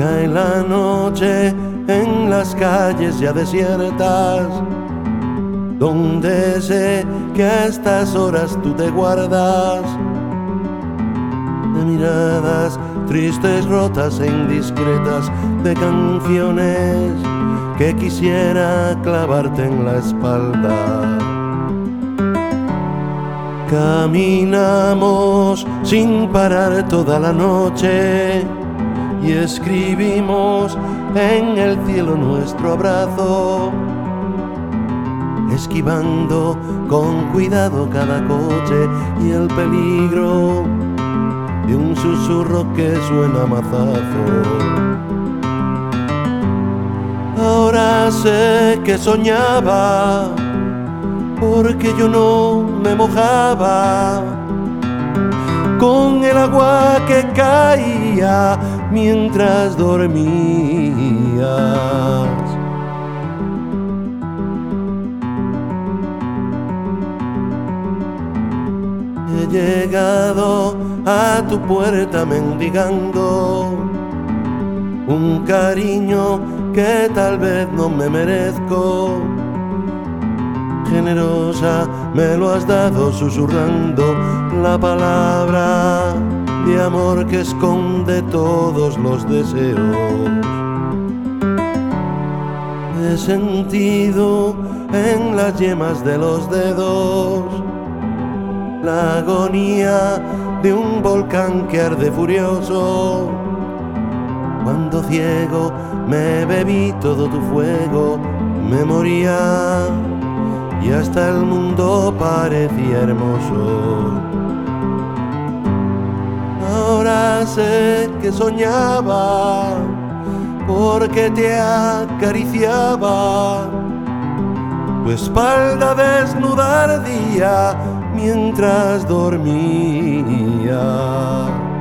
Cae la noche en las calles ya desiertas, donde sé que a estas horas tú te guardas de miradas tristes, rotas e indiscretas, de canciones que quisiera clavarte en la espalda. Caminamos sin parar toda la noche y escribimos en el cielo nuestro abrazo, esquivando con cuidado cada coche y el peligro de un susurro que suena a mazazo. Ahora sé que soñaba porque yo no me mojaba con el agua que caía mientras dormías. He llegado a tu puerta mendigando un cariño que tal vez no me merezco. Generosa me lo has dado susurrando la palabra de amor que esconde todos los deseos. He sentido en las yemas de los dedos la agonía de un volcán que arde furioso. Cuando ciego me bebí todo tu fuego, me moría y hasta el mundo parecía hermoso. Ahora sé que soñaba porque te acariciaba, tu espalda desnuda ardía mientras dormía.